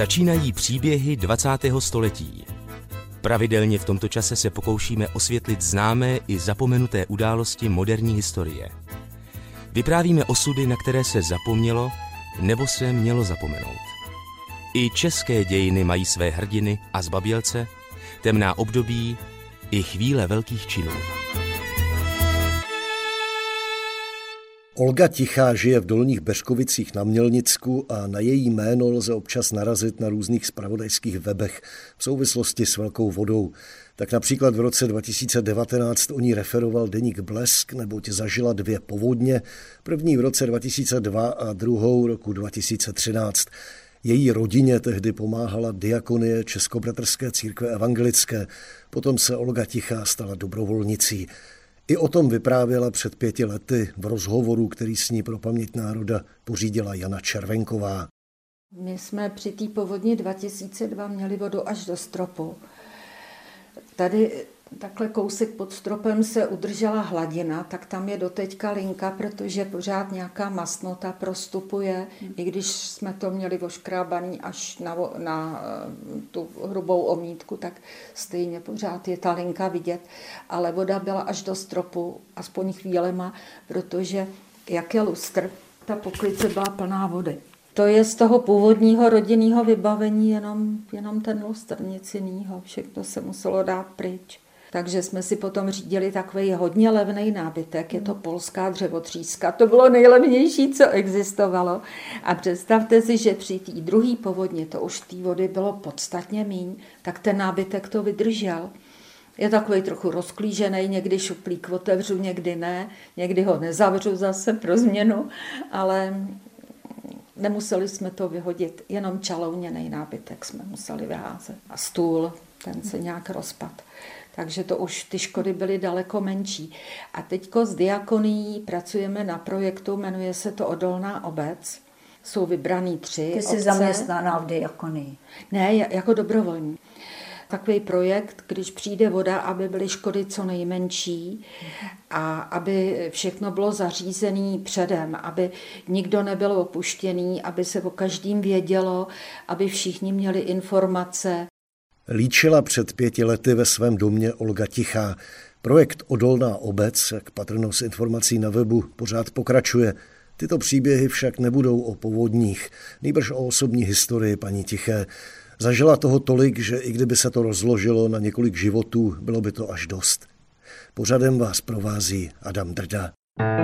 Začínají příběhy 20. století. Pravidelně v tomto čase se pokoušíme osvětlit známé i zapomenuté události moderní historie. Vyprávíme osudy, na které se zapomnělo nebo se mělo zapomenout. I české dějiny mají své hrdiny a zbabělce, temná období i chvíle velkých činů. Olga Tichá žije v Dolních Beřkovicích na Mělnicku a na její jméno lze občas narazit na různých zpravodajských webech v souvislosti s velkou vodou. Tak například v roce 2019 o ní referoval deník Blesk, neboť zažila 2 povodně, první v roce 2002 a druhou roku 2013. Její rodině tehdy pomáhala diakonie Českobratrské církve evangelické, potom se Olga Tichá stala dobrovolnicí. I o tom vyprávěla před 5 lety v rozhovoru, který s ní pro paměť národa pořídila Jana Červenková. My jsme při té povodni 2002 měli vodu až do stropu. Tady takhle kousek pod stropem se udržela hladina, tak tam je doteďka linka, protože pořád nějaká masnota prostupuje, i když jsme to měli oškrábaný až na tu hrubou omítku, tak stejně pořád je ta linka vidět, ale voda byla až do stropu, aspoň chvílema, protože jak je lustr, ta poklice byla plná vody. To je z toho původního rodinného vybavení jenom ten lustr, nic jiného, všechno se muselo dát pryč. Takže jsme si potom řídili takový hodně levný nábytek, je to polská dřevotříska, to bylo nejlevnější, co existovalo. A představte si, že při té druhé povodni, to už té vody bylo podstatně míň, tak ten nábytek to vydržel. Je takový trochu rozklížený, někdy šuplík otevřu, někdy ne, někdy ho nezavřu zase pro změnu, ale nemuseli jsme to vyhodit, jenom čalouněný nábytek jsme museli vyházet. A stůl, ten se nějak rozpad. Takže to už ty škody byly daleko menší. A teďko s diakonií pracujeme na projektu, jmenuje se to Odolná obec. Jsou vybraný 3 Ty jsi obce. zaměstnaná v diakonii? Ne, jako dobrovolní. Takový projekt, když přijde voda, aby byly škody co nejmenší a aby všechno bylo zařízené předem, aby nikdo nebyl opuštěný, aby se o každým vědělo, aby všichni měli informace. Líčila před 5 lety ve svém domě Olga Tichá. Projekt Odolná obec, jak patrno z informací na webu, pořád pokračuje. Tyto příběhy však nebudou o povodních, nýbrž o osobní historii paní Tiché. Zažila toho tolik, že i kdyby se to rozložilo na několik životů, bylo by to až dost. Pořadem vás provází Adam Drda.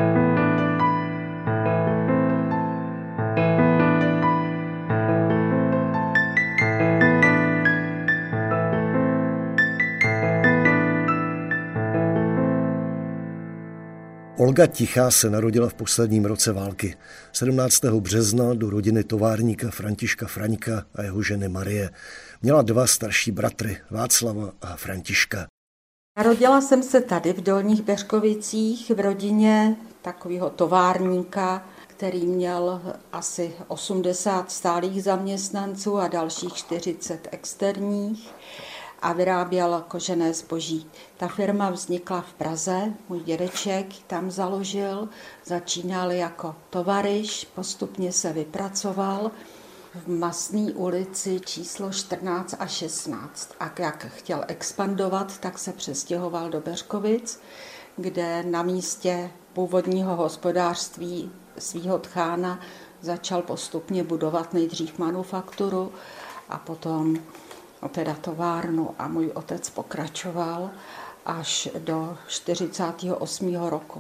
Olga Tichá se narodila v posledním roce války. 17. března do rodiny továrníka Františka Fraňka a jeho ženy Marie. Měla 2 starší bratry, Václava a Františka. Narodila jsem se tady v Dolních Beřkovicích v rodině takového továrníka, který měl asi 80 stálých zaměstnanců a dalších 40 externích a vyráběl kožené zboží. Ta firma vznikla v Praze, můj dědeček tam založil, začínal jako tovaryš, postupně se vypracoval v Masné ulici číslo 14 a 16. A jak chtěl expandovat, tak se přestěhoval do Beřkovic, kde na místě původního hospodářství svého tchána začal postupně budovat nejdřív manufakturu a potom teda továrnu a můj otec pokračoval až do 48. roku.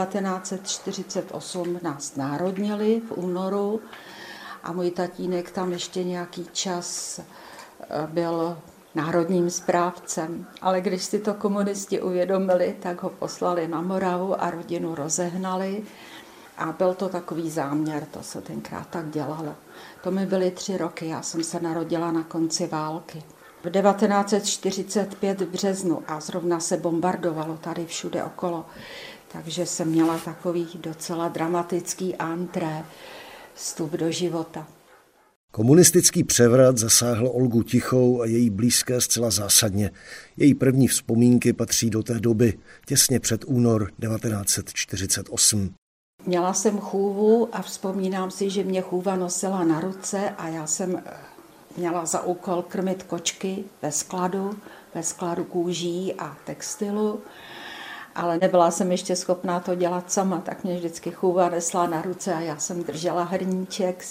1948 nás národnili v únoru a můj tatínek tam ještě nějaký čas byl národním správcem. Ale když si to komunisti uvědomili, tak ho poslali na Moravu a rodinu rozehnali. A byl to takový záměr, to se tenkrát tak dělalo. To mi byly 3 roky, já jsem se narodila na konci války. V 1945 v březnu a zrovna se bombardovalo tady všude okolo. Takže jsem měla takový docela dramatický entré, vstup do života. Komunistický převrat zasáhl Olgu Tichou a její blízké zcela zásadně. Její první vzpomínky patří do té doby, těsně před únor 1948. Měla jsem chůvu a vzpomínám si, že mě chůva nosila na ruce a já jsem měla za úkol krmit kočky ve skladu kůží a textilu, ale nebyla jsem ještě schopná to dělat sama, tak mě vždycky chůva nesla na ruce a já jsem držela hrníček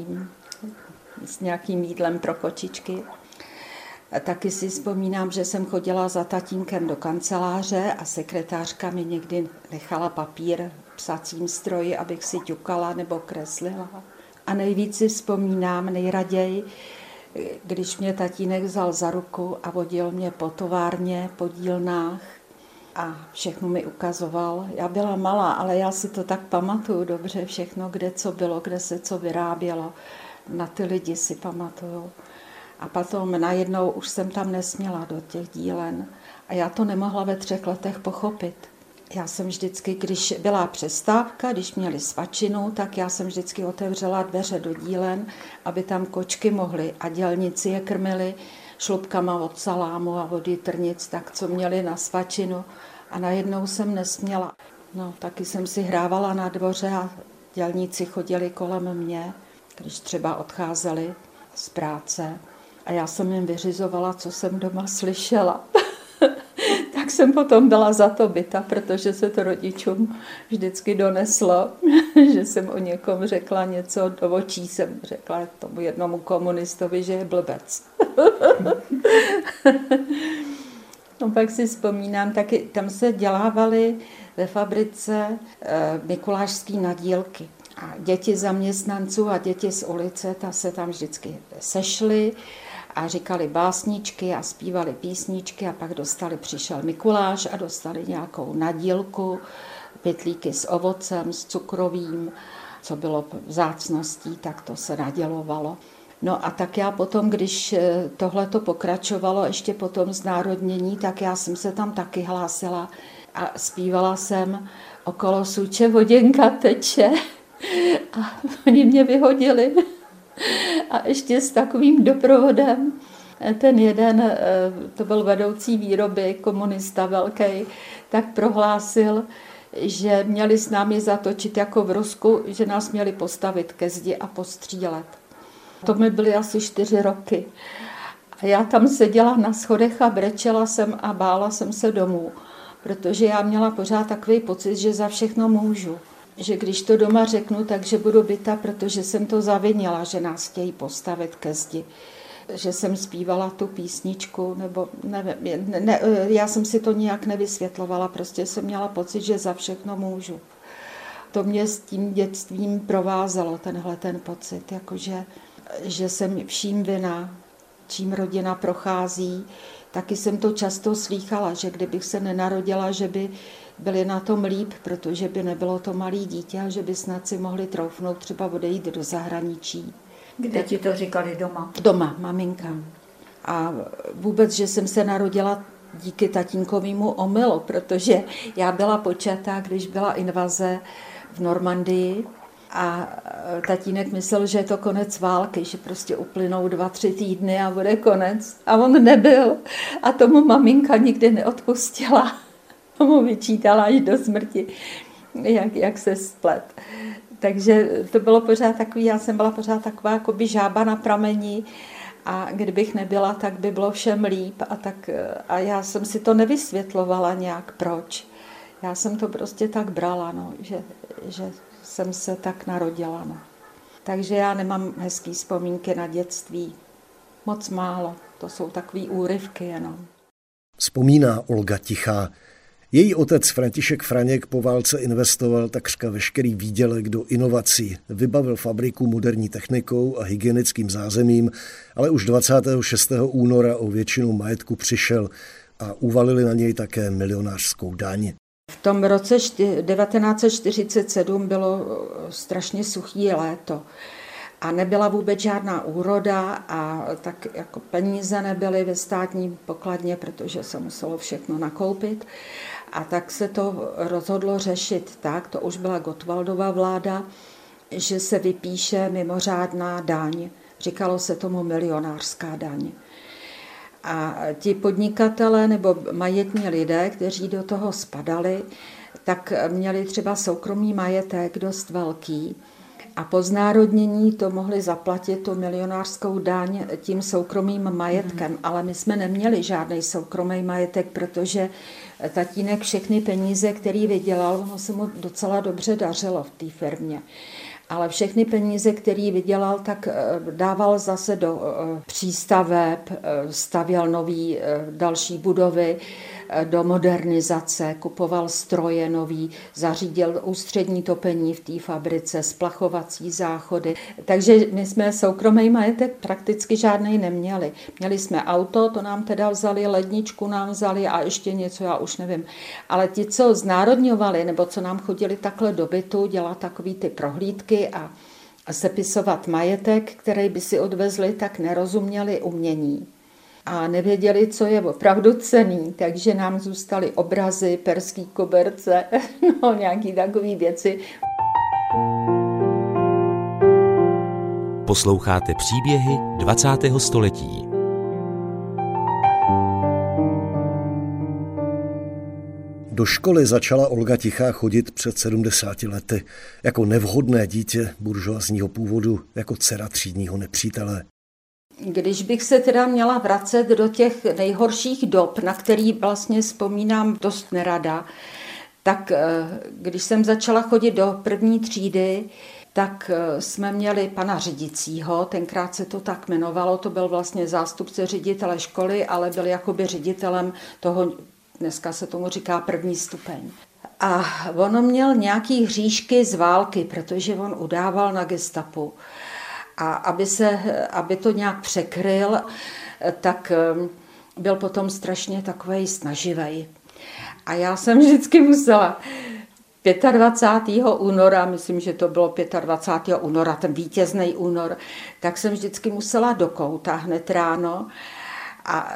s nějakým jídlem pro kočičky. A taky si vzpomínám, že jsem chodila za tatínkem do kanceláře a sekretářka mi někdy nechala papír v psacím stroji, abych si ťukala nebo kreslila. A nejvíc si vzpomínám nejraději, když mě tatínek vzal za ruku a vodil mě po továrně, po dílnách a všechno mi ukazoval. Já byla malá, ale já si to tak pamatuju dobře, všechno, kde co bylo, kde se co vyrábělo. Na ty lidi si pamatuju. A potom najednou už jsem tam nesměla do těch dílen. A já to nemohla ve 3 letech pochopit. Já jsem vždycky, když byla přestávka, když měli svačinu, tak já jsem vždycky otevřela dveře do dílen, aby tam kočky mohly. A dělníci je krmili šlupkama od salámu a od jitrnic, tak co měli na svačinu. A najednou jsem nesměla. No, taky jsem si hrávala na dvoře a dělníci chodili kolem mě, když třeba odcházeli z práce. A já jsem jim vyřizovala, co jsem doma slyšela. Tak jsem potom byla za to bita, protože se to rodičům vždycky doneslo, že jsem o někom řekla něco, do očí jsem řekla tomu jednomu komunistovi, že je blbec. No pak si vzpomínám, taky tam se dělávaly ve fabrice mikulášský nadílky. A děti zaměstnanců a děti z ulice, ta se tam vždycky sešly a říkali básničky a zpívali písničky a pak přišel Mikuláš a dostali nějakou nadílku, pytlíky s ovocem, s cukrovým, co bylo vzácností, tak to se nadělovalo. No a tak já potom, když tohleto pokračovalo ještě potom znárodnění, tak já jsem se tam taky hlásila a zpívala jsem Okolo Suče voděnka teče a oni mě vyhodili. A ještě s takovým doprovodem. Ten jeden, to byl vedoucí výroby, komunista velký, tak prohlásil, že měli s námi zatočit jako v Rusku, že nás měli postavit ke zdi a postřílet. To mi byly asi 4 roky. A já tam seděla na schodech a brečela jsem a bála jsem se domů, protože já měla pořád takový pocit, že za všechno můžu. Že když to doma řeknu, takže budu bita, protože jsem to zavinila, že nás chtějí postavit ke zdi. Že jsem zpívala tu písničku, nebo nevím, já jsem si to nijak nevysvětlovala, prostě jsem měla pocit, že za všechno můžu. To mě s tím dětstvím provázelo, ten pocit, jakože, že jsem vším vina, čím rodina prochází. Taky jsem to často slýchala, že kdybych se nenarodila, že by byli na tom líp, protože by nebylo to malé dítě a že by snad si mohli troufnout třeba odejít do zahraničí. Kde ti to říkali doma? Doma, maminka. A vůbec, že jsem se narodila díky tatínkovému omylu, protože já byla počatá, když byla invaze v Normandii a tatínek myslel, že je to konec války, že prostě uplynou 2-3 týdny a bude konec. A on nebyl. A tomu maminka nikdy neodpustila. Mu vyčítala až do smrti, jak se splet. Takže to bylo pořád takový, já jsem byla pořád taková jakoby žába na prameni a kdybych nebyla, tak by bylo všem líp a já jsem si to nevysvětlovala nějak proč. Já jsem to prostě tak brala, no, že jsem se tak narodila. No. Takže já nemám hezký vzpomínky na dětství. Moc málo, to jsou takový úryvky jenom. Vzpomíná Olga Tichá. Její otec František Franěk po válce investoval takřka veškerý výdělek do inovací. Vybavil fabriku moderní technikou a hygienickým zázemím, ale už 26. února o většinu majetku přišel a uvalili na něj také milionářskou daň. V tom roce 1947 bylo strašně suchý léto a nebyla vůbec žádná úroda a tak jako peníze nebyly ve státní pokladně, protože se muselo všechno nakoupit. A tak se to rozhodlo řešit tak, to už byla Gottwaldova vláda, že se vypíše mimořádná daň. Říkalo se tomu milionářská daň. A ti podnikatelé nebo majetní lidé, kteří do toho spadali, tak měli třeba soukromý majetek dost velký A po znárodnění to mohli zaplatit tu milionářskou daň tím soukromým majetkem. Ale my jsme neměli žádný soukromý majetek, protože tatínek všechny peníze, který vydělal, ono se mu docela dobře dařilo v té firmě. Ale všechny peníze, který vydělal, tak dával zase do přístaveb, stavěl nový další budovy, do modernizace, kupoval stroje nový, zařídil ústřední topení v té fabrice, splachovací záchody. Takže my jsme soukromý majetek prakticky žádnej neměli. Měli jsme auto, to nám teda vzali, ledničku nám vzali a ještě něco, já už nevím. Ale ti, co znárodňovali, nebo co nám chodili takhle do bytu, dělat takový ty prohlídky a sepisovat majetek, který by si odvezli, tak nerozuměli umění. A nevěděli, co je opravdu cenný, takže nám zůstaly obrazy, perský koberce, no nějaký takový věci. Posloucháte příběhy 20. století. Do školy začala Olga Tichá chodit před 70 lety jako nevhodné dítě buržoazního původu, jako dcera třídního nepřítele. Když bych se teda měla vracet do těch nejhorších dob, na který vlastně vzpomínám dost nerada, tak když jsem začala chodit do první třídy, tak jsme měli pana Řidicího, tenkrát se to tak jmenovalo, to byl vlastně zástupce ředitele školy, ale byl jakoby ředitelem toho, dneska se tomu říká první stupeň. A on měl nějaký hříšky z války, protože on udával na gestapu. A aby to nějak překryl, tak byl potom strašně takovej snaživej. A já jsem vždycky musela 25. února, myslím, že to bylo 25. února, ten vítězný únor, tak jsem vždycky musela do kouta hned ráno. A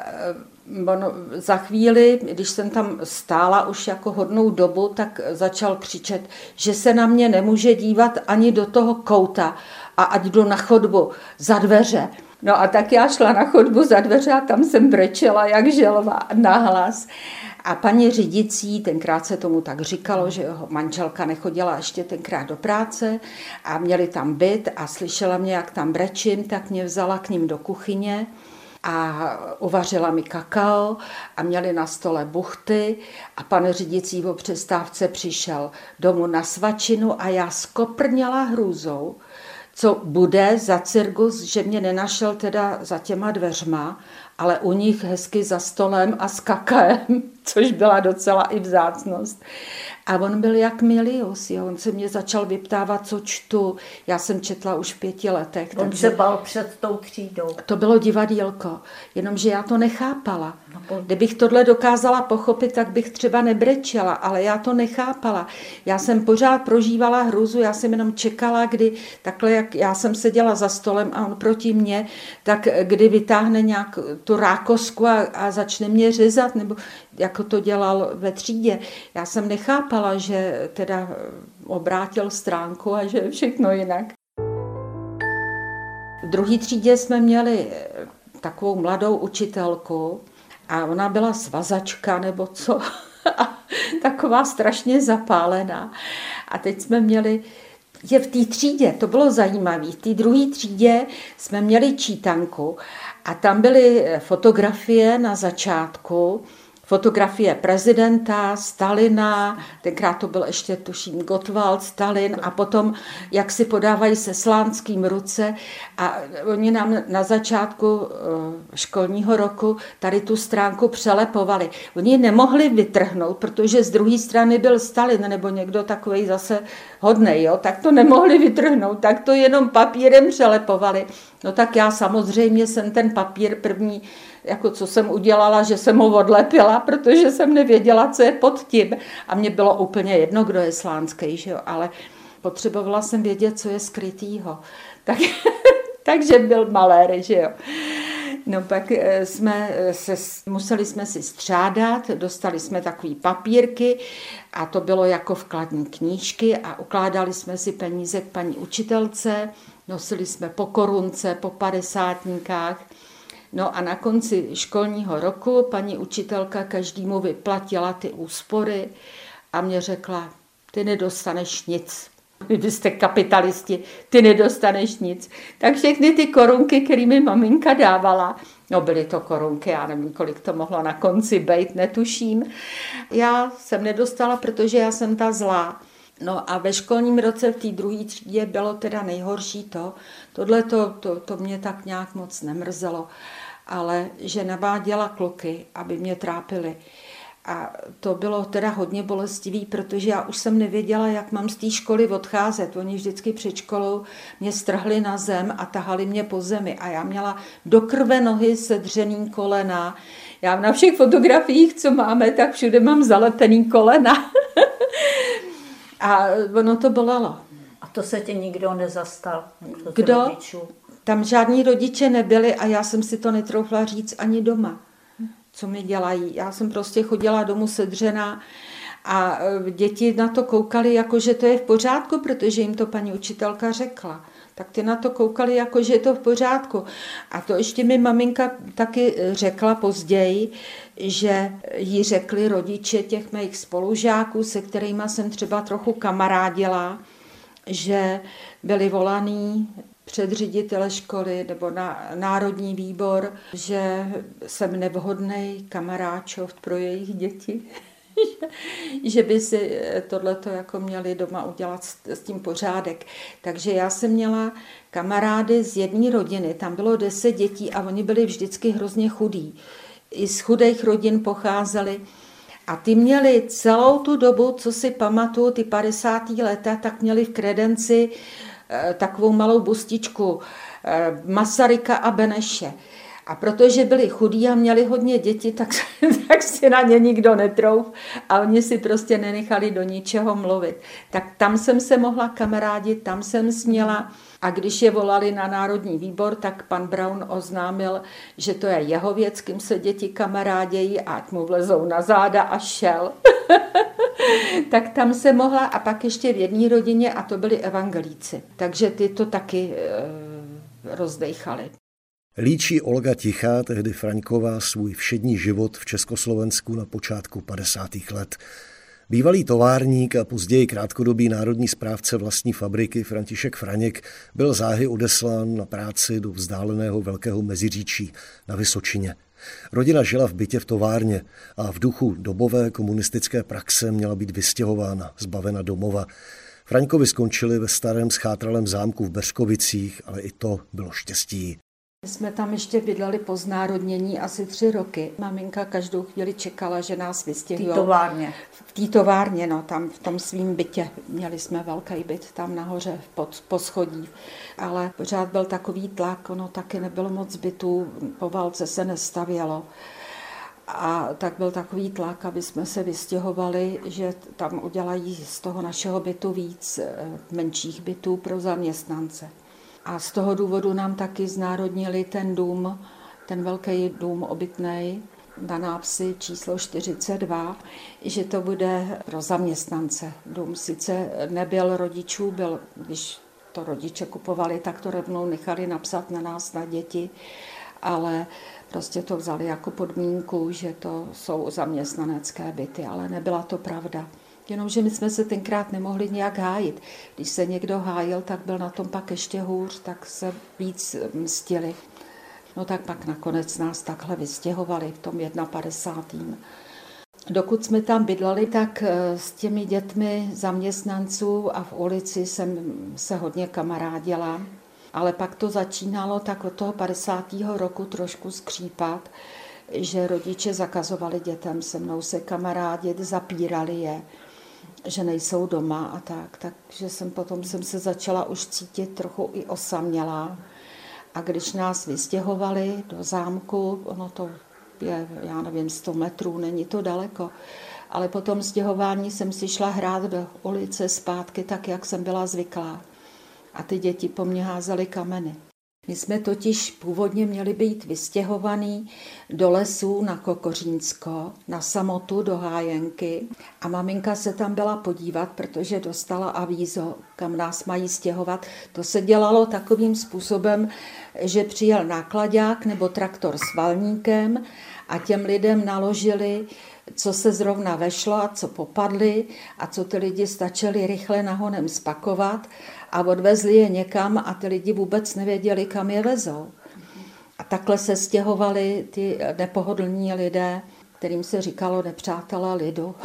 za chvíli, když jsem tam stála už jako hodnou dobu, tak začal křičet, že se na mě nemůže dívat ani do toho kouta a ať jdu na chodbu za dveře. No a tak já šla na chodbu za dveře a tam jsem brečela jak želva nahlas. A paní Řidicí, tenkrát se tomu tak říkalo, že jeho manželka nechodila ještě tenkrát do práce a měli tam byt a slyšela mě, jak tam brečím, tak mě vzala k ním do kuchyně a uvařila mi kakao a měli na stole buchty a pan Řidicí o přestávce přišel domů na svačinu a já skoprněla hrůzou, co bude za cirkus, že mě nenašel teda za těma dveřma, ale u nich hezky za stolem a s kakaem, což byla docela i vzácnost. A on byl jak Milius, jo. On se mě začal vyptávat, co čtu. Já jsem četla už v 5 letech. On se bál před tou třídou. To bylo divadýlko, jenomže já to nechápala. Kdybych tohle dokázala pochopit, tak bych třeba nebrečela, ale já to nechápala. Já jsem pořád prožívala hrůzu, já jsem jenom čekala, kdy takhle, jak já jsem seděla za stolem a on proti mně, tak kdy vytáhne nějak tu rákosku a začne mě řezat, nebo jako to dělal ve třídě. Já jsem nechápala, že teda obrátil stránku a že je všechno jinak. V druhé třídě jsme měli takovou mladou učitelku a ona byla svazačka nebo co, taková strašně zapálená. A teď jsme měli, v té třídě, to bylo zajímavé, v té druhé třídě jsme měli čítanku a tam byly fotografie na začátku, fotografie prezidenta, Stalina, tenkrát to byl ještě, tuším, Gottwald, Stalin a potom, jak si podávají se slánským ruce a oni nám na začátku školního roku tady tu stránku přelepovali. Oni ji nemohli vytrhnout, protože z druhé strany byl Stalin nebo někdo takovej zase hodnej, jo? Tak to nemohli vytrhnout, tak to jenom papírem přelepovali. No tak já samozřejmě jsem ten papír první, jako co jsem udělala, že jsem ho odlepila, protože jsem nevěděla, co je pod tím. A mně bylo úplně jedno, kdo je slánský, že jo? Ale potřebovala jsem vědět, co je skrytýho. Takže byl malér, že jo. No pak museli jsme si střádat, dostali jsme takový papírky a to bylo jako vkladní knížky a ukládali jsme si peníze k paní učitelce, nosili jsme po korunce, po 50níkách. No a na konci školního roku paní učitelka každému vyplatila ty úspory a mě řekla, ty nedostaneš nic. Vy jste kapitalisti, ty nedostaneš nic. Tak všechny ty korunky, které mi maminka dávala, no byly to korunky, já nevím, kolik to mohlo na konci být, netuším. Já jsem nedostala, protože já jsem ta zlá. No a ve školním roce v té druhé třídě bylo teda nejhorší tohle to mě tak nějak moc nemrzelo, ale že naváděla kluky, aby mě trápili. A to bylo teda hodně bolestivý, protože já už jsem nevěděla, jak mám z té školy odcházet. Oni vždycky před školou mě strhli na zem a tahali mě po zemi. A já měla do krve nohy, sedřený kolena. Já na všech fotografiích, co máme, tak všude mám zalepený kolena. A ono to bolelo. A to se tě nikdo nezastal? Kdo? Rodičů? Tam žádní rodiče nebyli a já jsem si to netroufla říct ani doma, co mi dělají. Já jsem prostě chodila domů sedřená a děti na to koukali, jako že to je v pořádku, protože jim to paní učitelka řekla. Tak ty na to koukali, jako že je to v pořádku. A to ještě mi maminka taky řekla později, že jí řekli rodiče těch mých spolužáků, se kterými jsem třeba trochu kamarádila, že byli volaný před ředitele školy nebo na národní výbor, že jsem nevhodný kamaráčov pro jejich děti. Že by si tohleto jako měli doma udělat s tím pořádek. Takže já jsem měla kamarády z jedné rodiny, tam bylo 10 dětí a oni byli vždycky hrozně chudí. I z chudých rodin pocházeli. A ty měli celou tu dobu, co si pamatuju, ty 50. leta, tak měli v kredenci takovou malou bustičku Masaryka a Beneše. A protože byli chudí a měli hodně děti, tak si na ně nikdo netrouf a oni si prostě nenechali do ničeho mluvit. Tak tam jsem se mohla kamarádit, tam jsem směla a když je volali na národní výbor, tak pan Braun oznámil, že to je jeho věc, kým se děti kamarádějí, ať mu vlezou na záda a šel. Tak tam se mohla a pak ještě v jedné rodině a to byli evangelíci. Takže ty to taky rozdejchali. Líčí Olga Tichá, tehdy Fraňková, svůj všední život v Československu na počátku 50. let. Bývalý továrník a později krátkodobý národní správce vlastní fabriky František Franěk byl záhy odeslán na práci do vzdáleného Velkého Meziříčí na Vysočině. Rodina žila v bytě v továrně a v duchu dobové komunistické praxe měla být vystěhována, zbavena domova. Fraňkovi skončili ve starém schátralém zámku v Beřkovicích, ale i to bylo štěstí. My jsme tam ještě bydleli po znárodnění asi 3 roky. Maminka každou chvíli čekala, že nás vystěhují. V té továrně? V té továrně, no, tam v tom svým bytě. Měli jsme velký byt tam nahoře pod poschodí, ale pořád byl takový tlak, ono taky nebylo moc bytů, po válce se nestavělo. A tak byl takový tlak, aby jsme se vystěhovali, že tam udělají z toho našeho bytu víc menších bytů pro zaměstnance. A z toho důvodu nám taky znárodnili ten dům, ten velký dům obytnej na Nápsi číslo 42, že to bude pro zaměstnance. Dům sice nebyl rodičů, byl, když to rodiče kupovali, tak to rovnou nechali napsat na nás, na děti, ale prostě to vzali jako podmínku, že to jsou zaměstnanecké byty, ale nebyla to pravda. Jenomže my jsme se tenkrát nemohli nějak hájit. Když se někdo hájil, tak byl na tom pak ještě hůř, tak se víc mstili. No tak pak nakonec nás takhle vystěhovali v tom 51. Dokud jsme tam bydleli, tak s těmi dětmi zaměstnanců a v ulici jsem se hodně kamarádila. Ale pak to začínalo tak od toho 50. roku trošku skřípat, že rodiče zakazovali dětem se mnou se kamarádit, zapírali je, že nejsou doma a tak. Takže potom jsem se začala už cítit trochu i osamělá. A když nás vystěhovali do zámku, ono to je, já nevím, 100 metrů, není to daleko, ale po tom stěhování jsem si šla hrát do ulice zpátky tak, jak jsem byla zvyklá. A ty děti po mně házely kameny. My jsme totiž původně měli být vystěhovaný do lesů na Kokořínsko, na samotu do Hájenky a maminka se tam byla podívat, protože dostala avízo, kam nás mají stěhovat. To se dělalo takovým způsobem, že přijel náklaďák nebo traktor s valníkem a těm lidem naložili co se zrovna vešlo a co popadli a co ty lidi stačili rychle nahonem spakovat a odvezli je někam a ty lidi vůbec nevěděli, kam je vezou. A takhle se stěhovali ty nepohodlní lidé, kterým se říkalo nepřátelé lidu.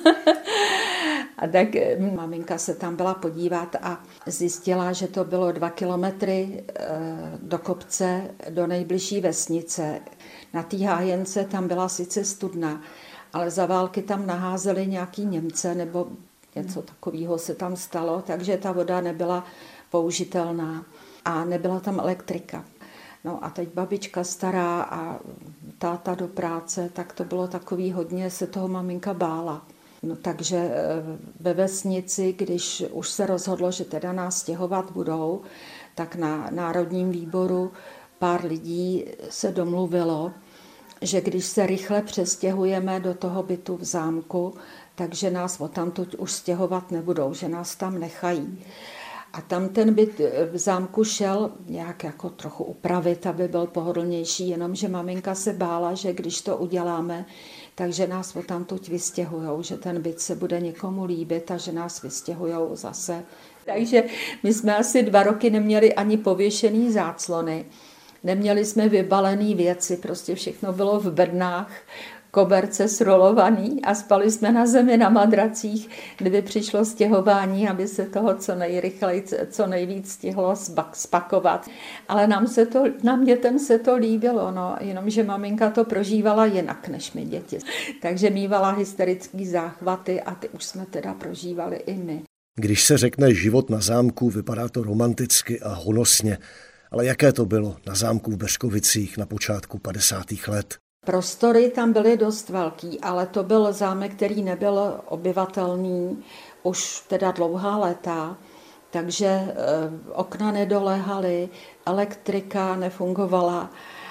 A tak maminka se tam byla podívat a zjistila, že to bylo 2 kilometry do kopce, do nejbližší vesnice. Na té hájence tam byla sice studna, ale za války tam naházeli nějaký Němce nebo něco takového se tam stalo, takže ta voda nebyla použitelná a nebyla tam elektrika. No a teď babička stará a táta do práce, tak to bylo takový hodně, se toho maminka bála. No takže ve vesnici, když už se rozhodlo, že teda nás stěhovat budou, tak na Národním výboru pár lidí se domluvilo, že když se rychle přestěhujeme do toho bytu v zámku, takže nás odtamtud už stěhovat nebudou, že nás tam nechají. A tam ten byt v zámku šel nějak jako trochu upravit, aby byl pohodlnější, jenomže maminka se bála, že když to uděláme, takže nás odtamtud vystěhujou, že ten byt se bude někomu líbit a že nás vystěhujou zase. Takže my jsme asi 2 roky neměli ani pověšený záclony, neměli jsme vybalený věci, prostě všechno bylo v bednách, koberce srolovaný a spali jsme na zemi na madracích, kdyby přišlo stěhování, aby se toho co nejrychleji, co nejvíc stihlo spakovat. Ale nám dětem se to líbilo, no, jenomže maminka to prožívala jinak než my děti. Takže mívala hysterický záchvaty a ty už jsme teda prožívali i my. Když se řekne život na zámku, vypadá to romanticky a honosně. Ale jaké to bylo na zámku v Beřkovicích na počátku 50. let? Prostory tam byly dost velký, ale to byl zámek, který nebyl obyvatelný už teda dlouhá léta, takže okna nedoléhaly, elektrika nefungovala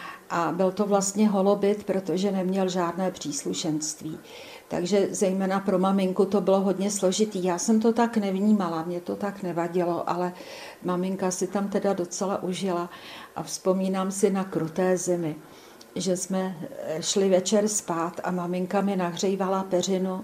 a byl to vlastně holobyt, protože neměl žádné příslušenství. Takže zejména pro maminku to bylo hodně složitý. Já jsem to tak nevnímala, mě to tak nevadilo, ale maminka si tam teda docela užila a vzpomínám si na kruté zimy, že jsme šli večer spát a maminka mi nahřívala peřinu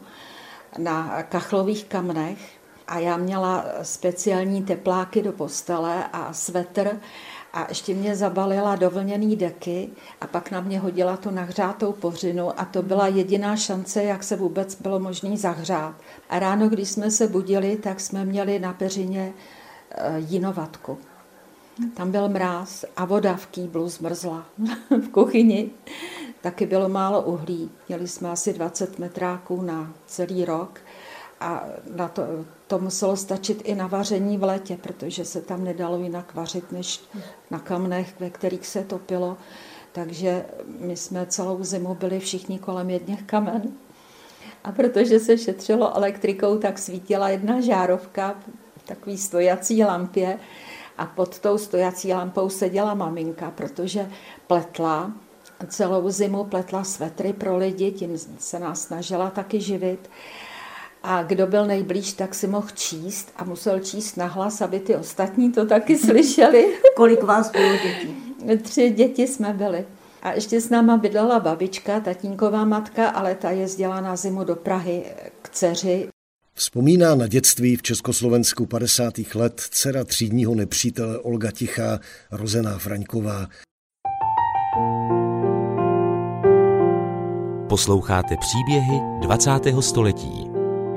na kachlových kamnech a já měla speciální tepláky do postele a svetr a ještě mě zabalila do vlněný deky a pak na mě hodila tu nahřátou peřinu a to byla jediná šance, jak se vůbec bylo možné zahřát. A ráno, když jsme se budili, tak jsme měli na peřině jinovatku. Tam byl mráz a voda v kýblu zmrzla v kuchyni. Taky bylo málo uhlí. Měli jsme asi 20 metráků na celý rok a na to muselo stačit i na vaření v létě, protože se tam nedalo jinak vařit, než na kamnech, ve kterých se topilo. Takže my jsme celou zimu byli všichni kolem jedněch kamen. A protože se šetřilo elektrikou, tak svítila jedna žárovka v takový stojací lampě, a pod tou stojací lampou seděla maminka, protože pletla, celou zimu pletla svetry pro lidi, tím se nás snažila taky živit. A kdo byl nejblíž, tak si mohl číst a musel číst nahlas, aby ty ostatní to taky slyšeli. Kolik vás bylo dětí? 3 děti jsme byli. A ještě s náma bydlela babička, tatínková matka, ale ta jezdila na zimu do Prahy k dceři. Vzpomíná na dětství v Československu 50. let dcera třídního nepřítele Olga Tichá, rozená Fraňková. Posloucháte příběhy 20. století.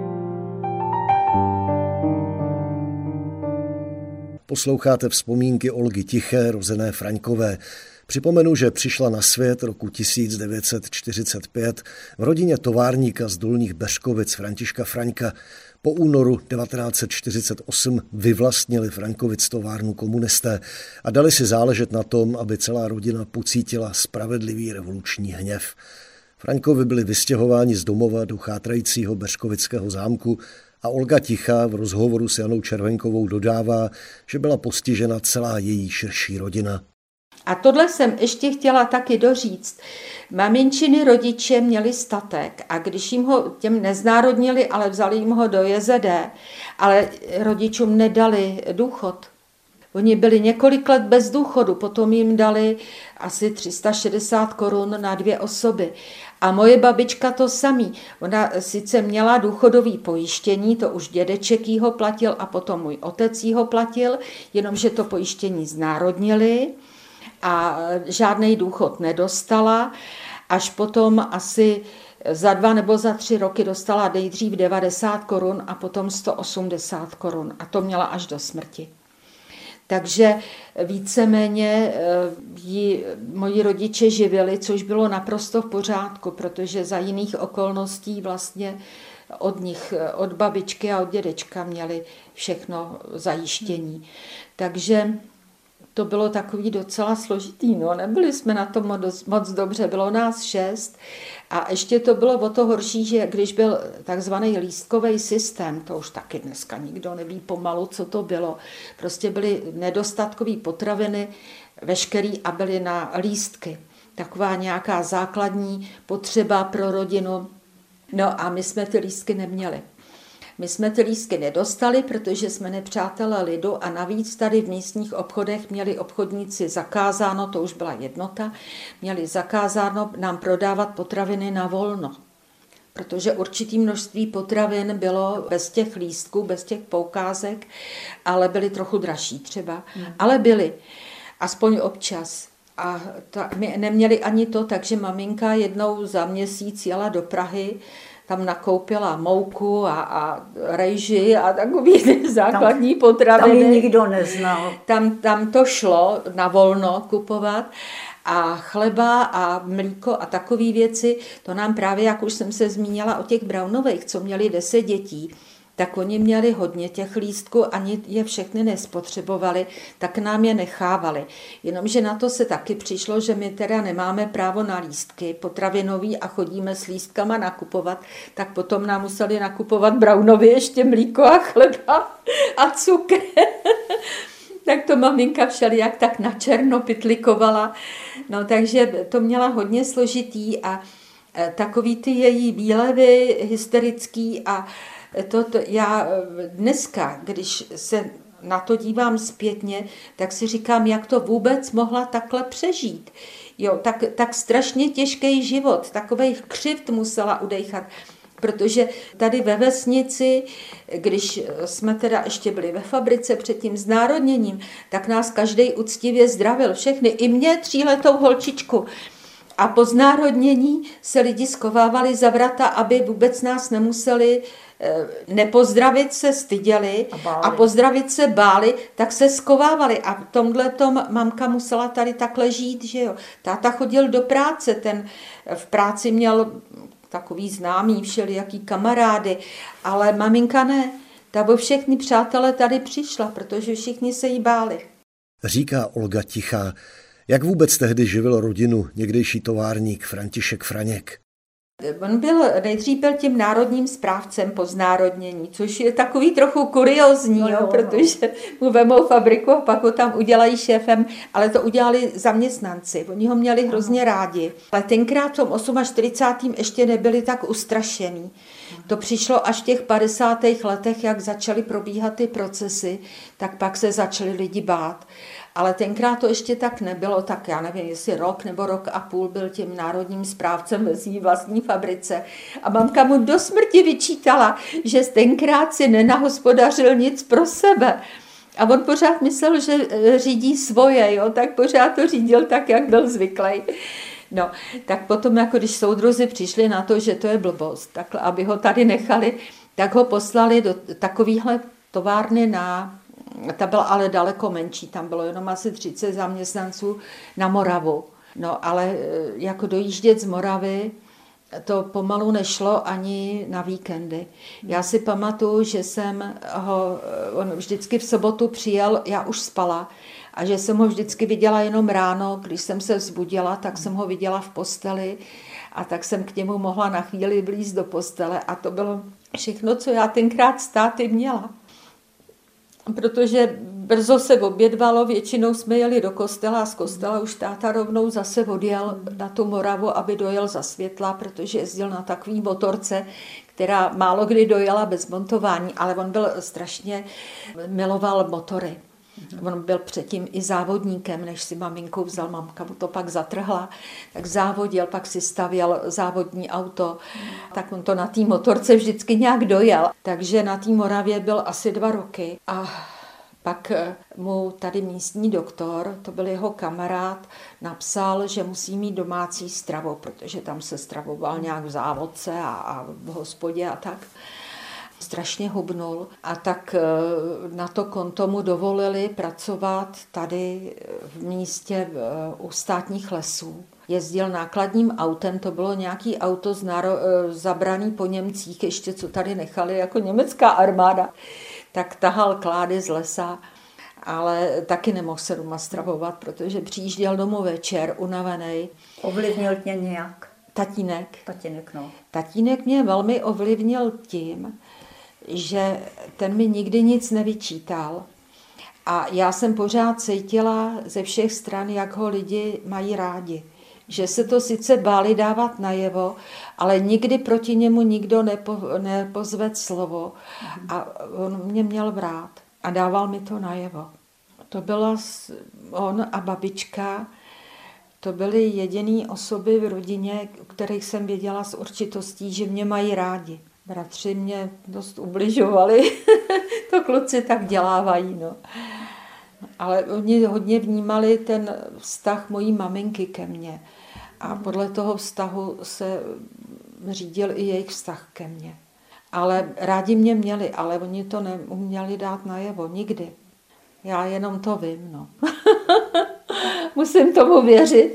Posloucháte vzpomínky Olgy Tiché, rozené Fraňkové. Připomenu, že přišla na svět roku 1945 v rodině továrníka z Dolních Beřkovic Františka Fraňka. Po únoru 1948 vyvlastnili Frankovic továrnu komunisté a dali si záležet na tom, aby celá rodina pocítila spravedlivý revoluční hněv. Fraňkovi byli vystěhováni z domova do chátrajícího beřkovického zámku a Olga Tichá v rozhovoru s Janou Červenkovou dodává, že byla postižena celá její širší rodina. A tohle jsem ještě chtěla taky doříct. Maminčiny rodiče měli statek a když jim ho těm neznárodnili, ale vzali jim ho do JZD, ale rodičům nedali důchod. Oni byli několik let bez důchodu, potom jim dali asi 360 korun na 2 osoby. A moje babička to samý. Ona sice měla důchodový pojištění, to už dědeček jí ho platil a potom můj otec jí ho platil, jenomže to pojištění znárodnili a žádný důchod nedostala. Až potom asi za 2 nebo za 3 roky dostala nejdřív 90 korun a potom 180 korun. A to měla až do smrti. Takže víceméně ji moji rodiče živili, což bylo naprosto v pořádku, protože za jiných okolností vlastně od babičky a od dědečka měli všechno zajištění. Takže to bylo takový docela složitý, no, nebyli jsme na tom moc dobře, bylo nás 6 a ještě to bylo o to horší, že když byl takzvaný lístkový systém, to už taky dneska nikdo neví pomalu, co to bylo, prostě byly nedostatkové potraviny veškerý a byly na lístky, taková nějaká základní potřeba pro rodinu, no a my jsme ty lístky neměli. My jsme ty lístky nedostali, protože jsme nepřátelé lidu a navíc tady v místních obchodech měli obchodníci zakázáno, to už byla jednota, měli zakázáno nám prodávat potraviny na volno. Protože určitý množství potravin bylo bez těch lístků, bez těch poukázek, ale byly trochu dražší třeba. Ale byly, aspoň občas. A my neměli ani to, takže maminka jednou za měsíc jela do Prahy, tam nakoupila mouku a rejži a takový základní potraviny. Tam ji nikdo neznal. Tam to šlo na volno kupovat a chleba a mlíko a takové věci. To nám právě, jak už jsem se zmínila o těch Brownových, co měli 10 dětí, tak oni měli hodně těch lístků, ani je všechny nespotřebovali, tak nám je nechávali. Jenomže na to se taky přišlo, že my teda nemáme právo na lístky potravinový a chodíme s lístkama nakupovat, tak potom nám museli nakupovat Brownovi ještě mlíko a chleba a cukr. Tak to maminka všelijak tak na černo pitlikovala. No takže to měla hodně složitý a takový ty její výlevy hysterický a já dneska, když se na to dívám zpětně, tak si říkám, jak to vůbec mohla takhle přežít. Jo, tak strašně těžký život, takovej křivt musela udejchat, protože tady ve vesnici, když jsme teda ještě byli ve fabrice před tím znárodněním, tak nás každej úctivě zdravil, všechny, i mě 3letou holčičku. A po znárodnění se lidi skovávali za vrata, aby vůbec nás nemuseli nepozdravit, se styděli a pozdravit se báli, tak se skovávali. A v tomhletom mamka musela tady takhle žít, že jo. Táta chodil do práce, ten v práci měl takový známý, všelijaký kamarády, ale maminka ne. Ta o všechny přátelé tady přišla, protože všichni se jí báli. Říká Olga Tichá. Jak vůbec tehdy živil rodinu někdejší továrník František Franěk? On nejdřív byl tím národním správcem po znárodnění, což je takový trochu kuriózní, protože mu vemou fabriku a pak ho tam udělají šéfem, ale to udělali zaměstnanci, oni ho měli hrozně rádi. Ale tenkrát v tom 48. ještě nebyli tak ustrašení. To přišlo až v těch 50. letech, jak začaly probíhat ty procesy, tak pak se začali lidi bát. Ale tenkrát to ještě tak nebylo, tak já nevím, jestli rok nebo rok a půl byl tím národním správcem ve své vlastní fabrice. A mamka mu do smrti vyčítala, že tenkrát si nenahospodařil nic pro sebe. A on pořád myslel, že řídí svoje, jo? Tak pořád to řídil tak, jak byl zvyklý. No, tak potom, jako když soudruzi přišli na to, že to je blbost, tak aby ho tady nechali, tak ho poslali do takovéhle továrny ta byla ale daleko menší, tam bylo jenom asi 30 zaměstnanců na Moravu. No, ale jako dojíždět z Moravy, to pomalu nešlo ani na víkendy. Já si pamatuju, že on vždycky v sobotu přijel, já už spala, a že jsem ho vždycky viděla jenom ráno, když jsem se vzbudila, tak jsem ho viděla v posteli a tak jsem k němu mohla na chvíli vlízt do postele a to bylo všechno, co já tenkrát s táty měla. Protože brzo se obědvalo, většinou jsme jeli do kostela a z kostela už táta rovnou zase odjel na tu Moravu, aby dojel za světla, protože jezdil na takový motorce, která málo kdy dojela bez montování, ale on strašně miloval motory. On byl předtím i závodníkem, než si maminku vzal, mamka mu to pak zatrhla, tak závodil, pak si stavěl závodní auto, tak on to na té motorce vždycky nějak dojel. Takže na té Moravě byl asi 2 roky a pak mu tady místní doktor, to byl jeho kamarád, napsal, že musí mít domácí stravu, protože tam se stravoval nějak v závodce a v hospodě a tak. Strašně hubnul a tak na to konto mu dovolili pracovat tady v místě u státních lesů. Jezdil nákladním autem, to bylo nějaký auto zabraný po Němcích, ještě co tady nechali jako německá armáda, tak tahal klády z lesa, ale taky nemohl se doma stravovat, protože přijížděl domů večer unavený. Ovlivnil tě nějak? Tatínek. Tatínek, no. Tatínek mě velmi ovlivnil tím, že ten mi nikdy nic nevyčítal a já jsem pořád cítila ze všech stran, jak ho lidi mají rádi. Že se to sice báli dávat najevo, ale nikdy proti němu nikdo nepozvedl slovo a on mě měl rád a dával mi to najevo. To byla on a babička, to byly jediné osoby v rodině, u kterých jsem věděla s určitostí, že mě mají rádi. Bratři mě dost ubližovali, to kluci tak dělávají, no. Ale oni hodně vnímali ten vztah mojí maminky ke mně. A podle toho vztahu se řídil i jejich vztah ke mně. Ale rádi mě měli, ale oni to neuměli dát najevo, nikdy. Já jenom to vím, no. Musím tomu věřit.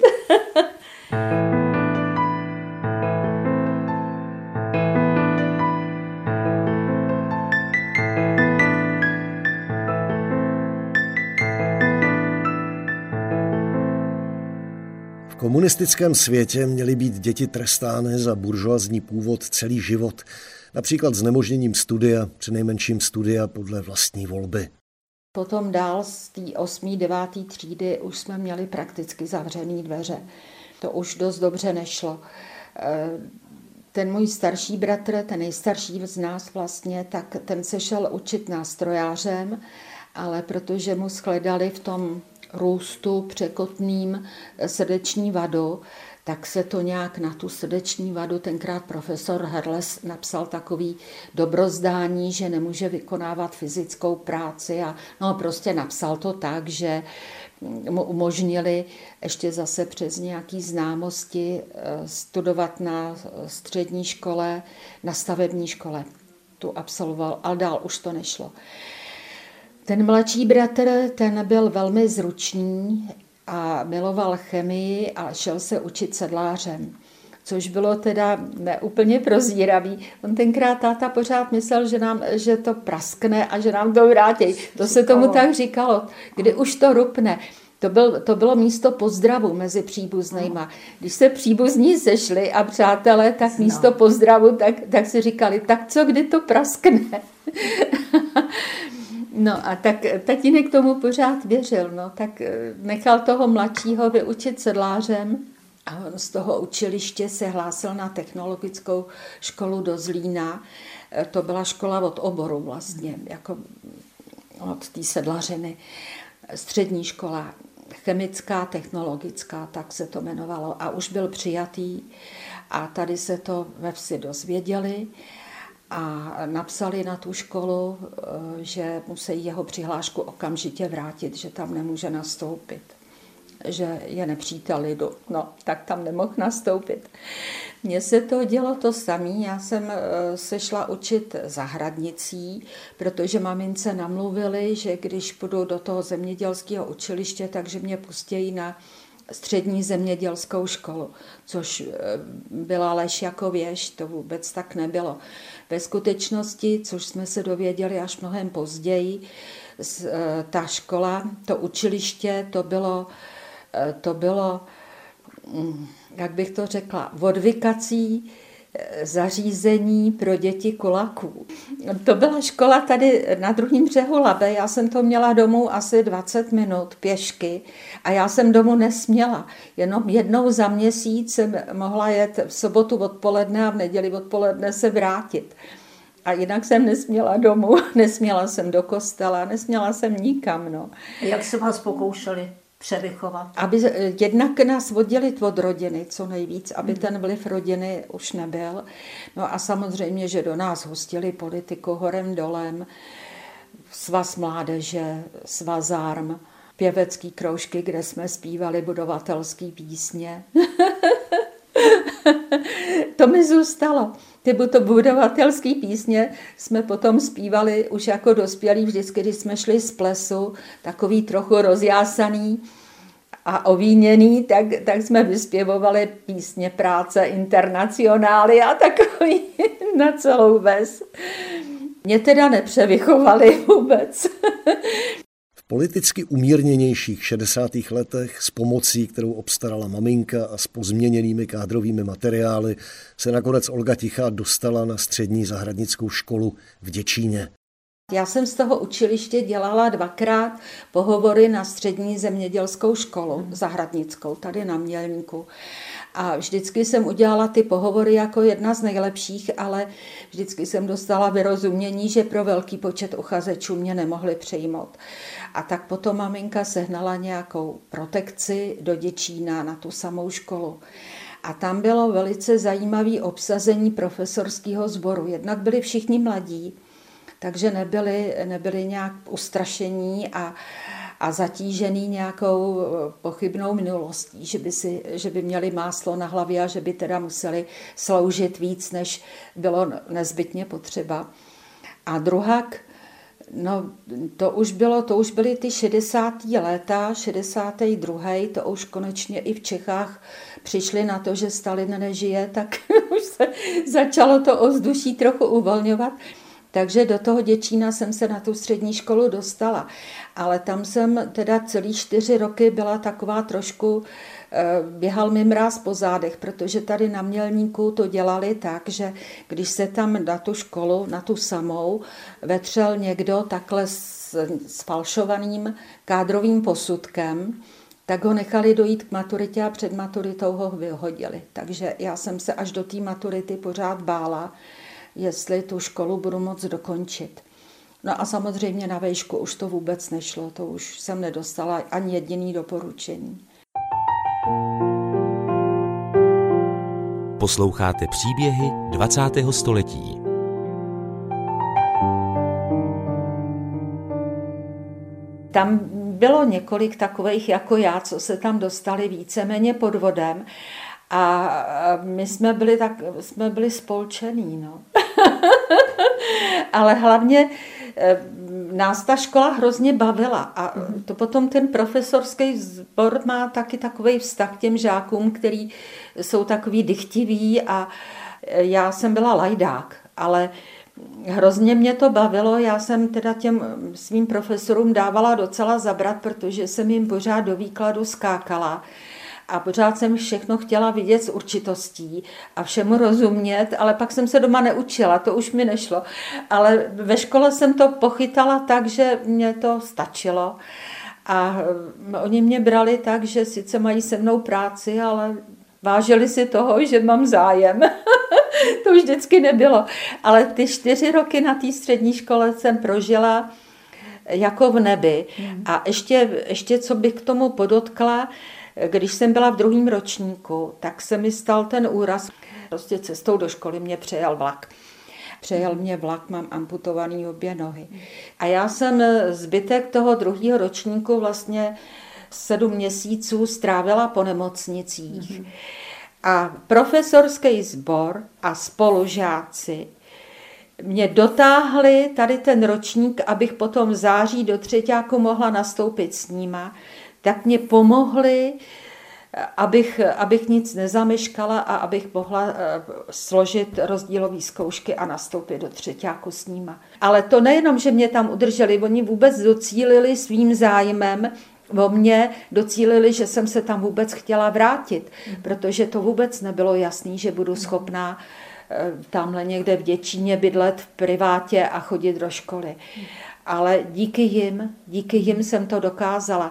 V komunistickém světě měly být děti trestány za buržoazní původ celý život, například znemožněním studia, přinejmenším studia podle vlastní volby. Potom dál z té 8., 9. třídy už jsme měli prakticky zavřené dveře. To už dost dobře nešlo. Ten můj starší bratr, ten nejstarší z nás vlastně, tak ten se šel učit nástrojářem, ale protože mu shledali v tom růstu překotným srdeční vadu, tak se to nějak na tu srdeční vadu, tenkrát profesor Herles napsal takový dobrozdání, že nemůže vykonávat fyzickou práci a no prostě napsal to tak, že mu umožnili ještě zase přes nějaký známosti studovat na střední škole, na stavební škole. Tu absolvoval, ale dál už to nešlo. Ten mladší bratr, ten byl velmi zručný a miloval chemii a šel se učit sedlářem, což bylo teda neúplně prozíravý. On tenkrát táta pořád myslel, že to praskne a že nám to vrátí. To se tomu tak říkalo, kdy už to rupne. To bylo místo pozdravu mezi příbuznýma. Když se příbuzní sešli a přátelé, tak místo pozdravu, tak si říkali, tak co, kdy to praskne? No a tak tatínek tomu pořád věřil, no, tak nechal toho mladšího vyučit sedlářem a on z toho učiliště se hlásil na technologickou školu do Zlína. To byla škola od oboru vlastně, jako od té sedlařiny. Střední škola, chemická, technologická, tak se to jmenovalo a už byl přijatý a tady se to ve vsi dozvěděli. A napsali na tu školu, že musí jeho přihlášku okamžitě vrátit, že tam nemůže nastoupit, že je nepřítel lidu. No, tak tam nemohl nastoupit. Mně se to dělo to samé. Já jsem se šla učit zahradnicí, protože mamince namluvili, že když půjdu do toho zemědělského učiliště, takže mě pustí na střední zemědělskou školu, což byla lež jako věž, to vůbec tak nebylo. Ve skutečnosti, což jsme se dověděli až mnohem později, ta škola, to učiliště, to bylo, jak bych to řekla, odvykací zařízení pro děti kulaků. To byla škola tady na druhém břehu Labe, já jsem to měla domů asi 20 minut pěšky a já jsem domů nesměla. Jenom jednou za měsíc jsem mohla jet v sobotu odpoledne a v neděli odpoledne se vrátit. A jinak jsem nesměla domů, nesměla jsem do kostela, nesměla jsem nikam. No. Jak se vás pokoušeli převychovat? Aby jednak nás oddělit od rodiny co nejvíc, aby ten vliv rodiny už nebyl. No a samozřejmě, že do nás hostili politiku horem dolem, svaz mládeže, svazarm, pěvecký kroužky, kde jsme zpívali budovatelský písně. To mi zůstalo. Tyto budovatelské písně jsme potom zpívali už jako dospělí, vždycky, když jsme šli z plesu, takový trochu rozjásaný a ovíněný, tak jsme vyspěvovali písně Práce, Internacionály a takový na celou ves. Mě teda nepřevychovali vůbec. V politicky umírněnějších 60. letech s pomocí, kterou obstarala maminka a s pozměněnými kádrovými materiály, se nakonec Olga Tichá dostala na střední zahradnickou školu v Děčíně. Já jsem z toho učiliště dělala 2krát pohovory na střední zemědělskou školu zahradnickou, tady na Mělníku. A vždycky jsem udělala ty pohovory jako jedna z nejlepších, ale vždycky jsem dostala vyrozumění, že pro velký počet uchazečů mě nemohli přijmout. A tak potom maminka sehnala nějakou protekci do Děčína na tu samou školu. A tam bylo velice zajímavé obsazení profesorského sboru. Jednak byli všichni mladí, takže nebyli nějak ustrašení a zatížený nějakou pochybnou minulostí, že by měli máslo na hlavě a že by teda museli sloužit víc, než bylo nezbytně potřeba. A druhak, no to už byly ty 60. léta, 62. To už konečně i v Čechách přišli na to, že Stalin nežije, tak už se začalo to ovzduší trochu uvolňovat. Takže do toho Děčína jsem se na tu střední školu dostala. Ale tam jsem teda celý 4 roky byla taková trošku, běhal mi mráz po zádech, protože tady na Mělníku to dělali tak, že když se tam na tu školu, na tu samou, vetřel někdo takhle s falšovaným kádrovým posudkem, tak ho nechali dojít k maturitě a před maturitou ho vyhodili. Takže já jsem se až do té maturity pořád bála, jestli tu školu budu moct dokončit. No a samozřejmě na vejšku už to vůbec nešlo, to už jsem nedostala ani jediný doporučení. Posloucháte příběhy 20. století. Tam bylo několik takových jako já, co se tam dostali víceméně pod vodem. A my jsme byli spolčení, no. Ale hlavně nás ta škola hrozně bavila a to potom ten profesorský sbor má taky takový vztah k těm žákům, který jsou takový dychtiví a já jsem byla lajdák, ale hrozně mě to bavilo, já jsem teda těm svým profesorům dávala docela zabrat, protože jsem jim pořád do výkladu skákala. A pořád jsem všechno chtěla vidět s určitostí a všemu rozumět, ale pak jsem se doma neučila, to už mi nešlo. Ale ve škole jsem to pochytala tak, že mě to stačilo. A oni mě brali tak, že sice mají se mnou práci, ale vážili si toho, že mám zájem. To už vždycky nebylo. Ale ty 4 roky na té střední škole jsem prožila jako v nebi. A ještě co bych k tomu podotkla, když jsem byla v 2. ročníku, tak se mi stal ten úraz. Prostě cestou do školy mě přejel vlak. Přejel mě vlak, mám amputovaný obě nohy. A já jsem zbytek toho 2. ročníku vlastně 7 měsíců strávila po nemocnicích. A profesorský sbor a spolužáci mě dotáhli tady ten ročník, abych potom v září do 3. mohla nastoupit s nima, tak mě pomohli, abych nic nezameškala a abych mohla složit rozdílové zkoušky a nastoupit do 3. s nima. Ale to nejenom, že mě tam udrželi, oni vůbec docílili svým zájmem o mě, docílili, že jsem se tam vůbec chtěla vrátit, protože to vůbec nebylo jasný, že budu schopná tamhle někde v Děčíně bydlet v privátě a chodit do školy. Ale díky jim jsem to dokázala.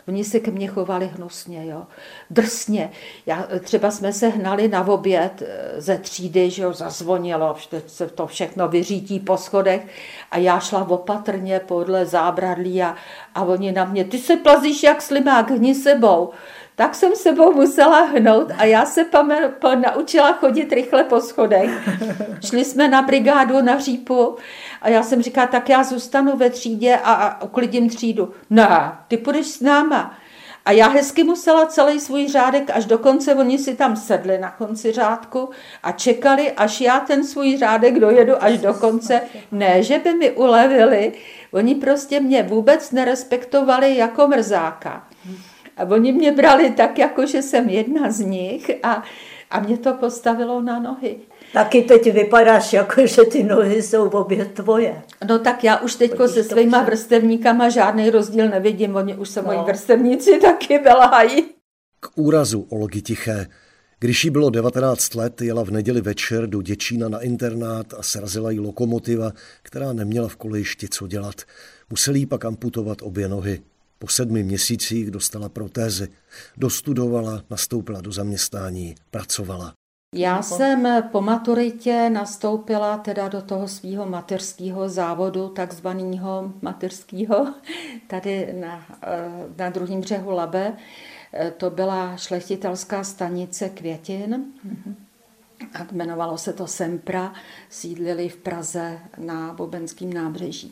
Oni se ke mně chovali hnusně, jo, drsně. Třeba jsme se hnali na oběd ze třídy, že jo, zazvonilo, se to všechno vyřítí po schodech a já šla opatrně podle zábradlí a oni na mě, ty se plazíš jak slimák, hni sebou. Tak jsem sebou musela hnout a já se naučila chodit rychle po schodech. Šli jsme na brigádu na Řípu a já jsem říkala, tak já zůstanu ve třídě a uklidím třídu. Ne, ty půjdeš s náma. A já hezky musela celý svůj řádek až do konce, oni si tam sedli na konci řádku a čekali, až já ten svůj řádek dojedu až do konce. Ne, že by mi ulevili, oni prostě mě vůbec nerespektovali jako mrzáka. A oni mě brali tak, jako že jsem jedna z nich a mě to postavilo na nohy. Taky teď vypadáš, jako že ty nohy jsou obě tvoje. No tak já už teďko se svýma vrstevníkama žádný rozdíl nevidím, oni už se moji vrstevníci taky belhají. K úrazu Olgy Tiché. Když jí bylo 19 let, jela v neděli večer do Děčína na internát a srazila jí lokomotiva, která neměla v kolejišti co dělat. Museli jí pak amputovat obě nohy. Po 7 měsících dostala protézy. Dostudovala, nastoupila do zaměstnání, pracovala. Já jsem po maturitě nastoupila teda do toho svého mateřského závodu, takzvaného mateřského, tady na druhém břehu Labe. To byla šlechtitelská stanice Květin a jmenovalo se to Sempra, sídlili v Praze na Bobenském nábřeží.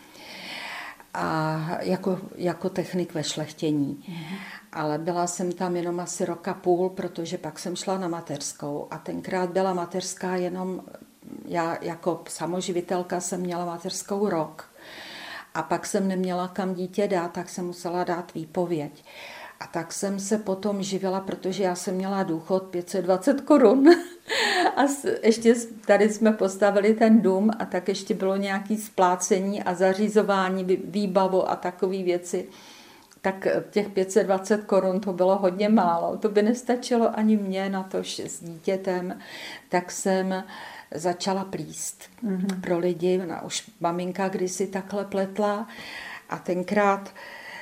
A jako technik ve šlechtění. Ale byla jsem tam jenom asi 1,5 roku, protože pak jsem šla na mateřskou. A tenkrát byla mateřská jenom, já jako samoživitelka jsem měla mateřskou rok. A pak jsem neměla kam dítě dát, tak jsem musela dát výpověď. A tak jsem se potom živila, protože já jsem měla důchod 520 korun. A ještě tady jsme postavili ten dům a tak ještě bylo nějaké splácení a zařizování, výbavu a takové věci. Tak těch 520 korun to bylo hodně málo. To by nestačilo ani mě na to s dítětem. Tak jsem začala plíst pro lidi. Už maminka kdysi takhle pletla a tenkrát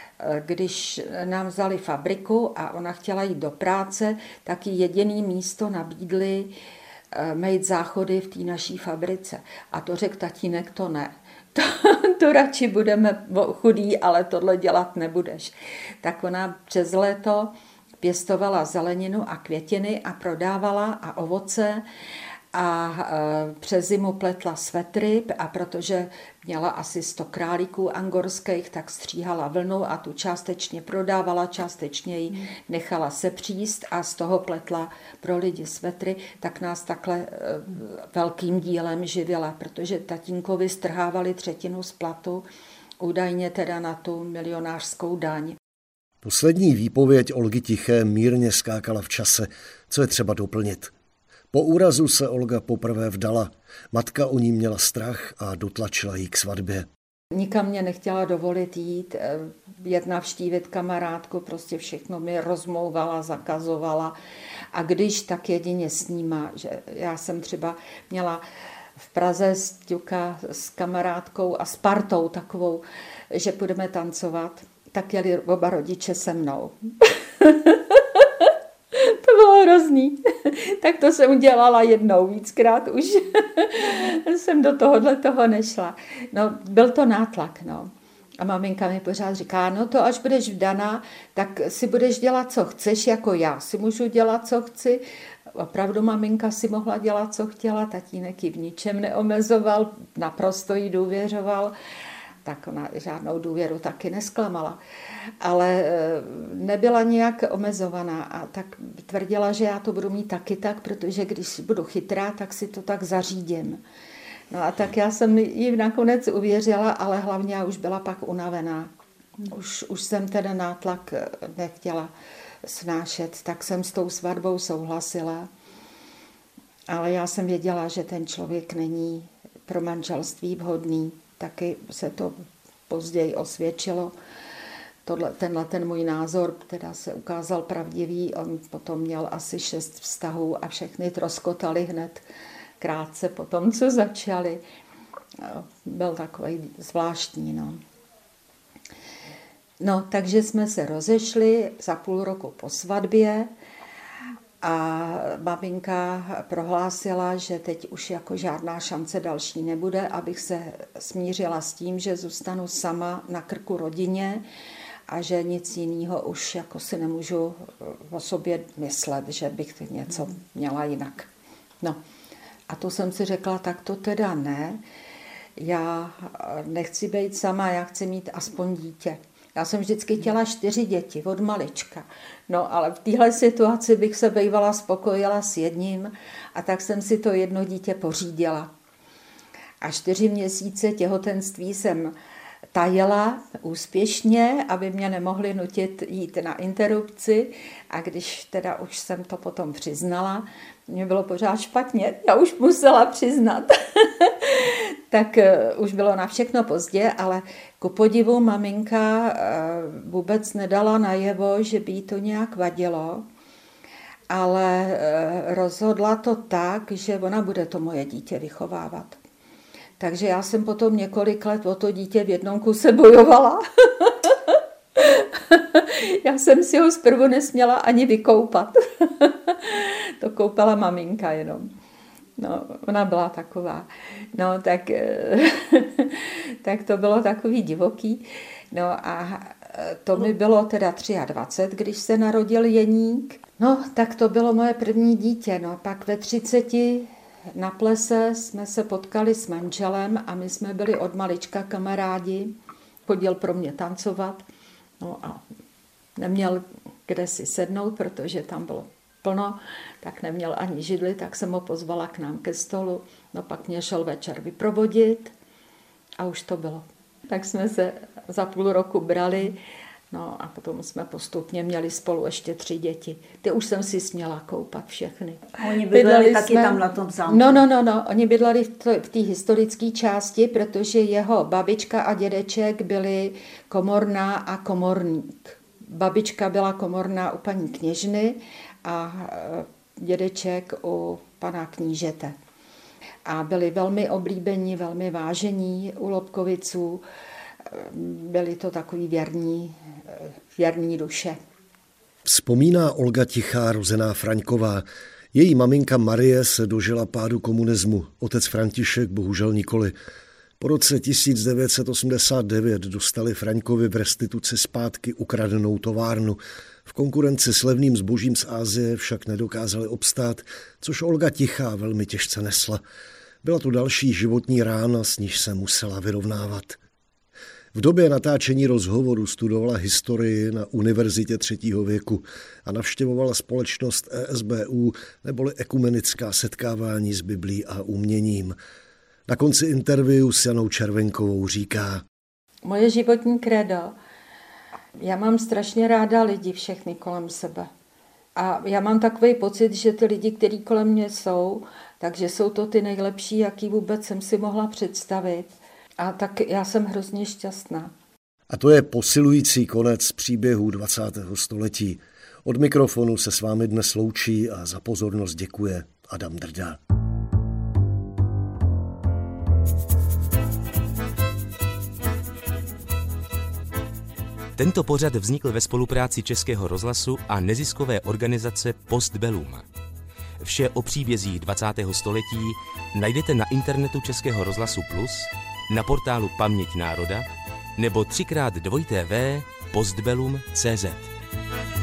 když nám vzali fabriku a ona chtěla jít do práce, tak jí jediný místo nabídli mít záchody v té naší fabrice. A to řekl tatínek, to ne. To radši budeme chudí, ale tohle dělat nebudeš. Tak ona přes léto pěstovala zeleninu a květiny a prodávala a ovoce a přes zimu pletla svetry a protože měla asi 100 králíků angorských, tak stříhala vlnu a tu částečně prodávala, částečně ji nechala sepříst a z toho pletla pro lidi svetry, tak nás takhle velkým dílem živila, protože tatínkovi strhávali 1/3 z platu, údajně teda na tu milionářskou daň. Poslední výpověď Olgy Tiché mírně skákala v čase. Co je třeba doplnit? Po úrazu se Olga poprvé vdala. Matka o ní měla strach a dotlačila ji k svatbě. Nikam mě nechtěla dovolit jít navštívit kamarádku, prostě všechno mi rozmlouvala, zakazovala. A když, tak jedině s níma, že já jsem třeba měla v Praze Sťuka s kamarádkou a s partou takovou, že půjdeme tancovat, tak jeli oba rodiče se mnou. To bylo hrozný. Tak to jsem udělala jednou, víckrát už jsem do toho nešla. No, byl to nátlak, no. A maminka mi pořád říká, no to až budeš vdaná, tak si budeš dělat, co chceš, jako já si můžu dělat, co chci. Opravdu maminka si mohla dělat, co chtěla, tatínek ji v ničem neomezoval, naprosto jí důvěřoval. Tak ona žádnou důvěru taky nesklamala. Ale nebyla nějak omezovaná a tak tvrdila, že já to budu mít taky tak, protože když budu chytrá, tak si to tak zařídím. No a tak já jsem jí nakonec uvěřila, ale hlavně já už byla pak unavená. Už jsem ten nátlak nechtěla snášet, tak jsem s tou svatbou souhlasila. Ale já jsem věděla, že ten člověk není pro manželství vhodný. Taky se to později osvědčilo. Ten můj názor teda se ukázal pravdivý. On potom měl asi 6 vztahů a všechny troskotaly hned krátce po tom, co začali. Byl takový zvláštní. No. No, takže jsme se rozešli za půl roku po svatbě a maminka prohlásila, že teď už jako žádná šance další nebude, abych se smířila s tím, že zůstanu sama na krku rodině a že nic jiného už jako si nemůžu o sobě myslet, že bych něco měla jinak. No a to jsem si řekla, tak to teda ne, já nechci být sama, já chci mít aspoň dítě. Já jsem vždycky chtěla 4 děti od malička, no ale v téhle situaci bych se bývala spokojila s jedním a tak jsem si to jedno dítě pořídila. A 4 měsíce těhotenství jsem tajila úspěšně, aby mě nemohli nutit jít na interrupci a když teda už jsem to potom přiznala, mě bylo pořád špatně, já už musela přiznat. Tak už bylo na všechno pozdě, ale ku podivu maminka vůbec nedala najevo, že by jí to nějak vadilo, ale rozhodla to tak, že ona bude to moje dítě vychovávat. Takže já jsem potom několik let o to dítě v jednom kuse bojovala. Já jsem si ho zprvu nesměla ani vykoupat. To koupala maminka jenom. No, ona byla taková. No, tak to bylo takový divoký. No a to mi bylo teda 23, když se narodil Jeník. No, tak to bylo moje první dítě. No, pak ve 30 na plese jsme se potkali s manželem a my jsme byli od malička kamarádi. Chodil pro mě tancovat. No a neměl kde si sednout, protože tam bylo plno, tak neměl ani židli, tak jsem ho pozvala k nám ke stolu. No pak mě šel večer vyprovodit a už to bylo. Tak jsme se za půl roku brali, no a potom jsme postupně měli spolu ještě 3 děti. Ty už jsem si směla koupat všechny. A oni bydleli taky tam na tom zámku? No, oni bydleli v té historické části, protože jeho babička a dědeček byli komorná a komorník. Babička byla komorná u paní kněžny a dědeček u pana knížete. A byli velmi oblíbení, velmi vážení u Lobkoviců. Byli to takový věrní duše. Vzpomíná Olga Tichá, rozená Fraňková. Její maminka Marie se dožila pádu komunismu, otec František bohužel nikoli. Po roce 1989 dostali Fraňkovi v restituci zpátky ukradenou továrnu. V konkurenci s levným zbožím z Asie však nedokázali obstát, což Olga Tichá velmi těžce nesla. Byla to další životní rána, s níž se musela vyrovnávat. V době natáčení rozhovoru studovala historii na Univerzitě 3. věku a navštěvovala společnost ESBU neboli ekumenická setkávání s Biblí a uměním. Na konci interview s Janou Červenkovou říká: Moje životní krédo. Já mám strašně ráda lidi všechny kolem sebe. A já mám takový pocit, že ty lidi, kteří kolem mě jsou, takže jsou to ty nejlepší, jaký vůbec jsem si mohla představit. A tak já jsem hrozně šťastná. A to je posilující konec příběhu 20. století. Od mikrofonu se s vámi dnes loučí a za pozornost děkuje Adam Drda. Tento pořad vznikl ve spolupráci Českého rozhlasu a neziskové organizace Postbellum. Vše o příbězích 20. století najdete na internetu Českého rozhlasu Plus, na portálu Paměť národa nebo 3x2 postbellum.cz.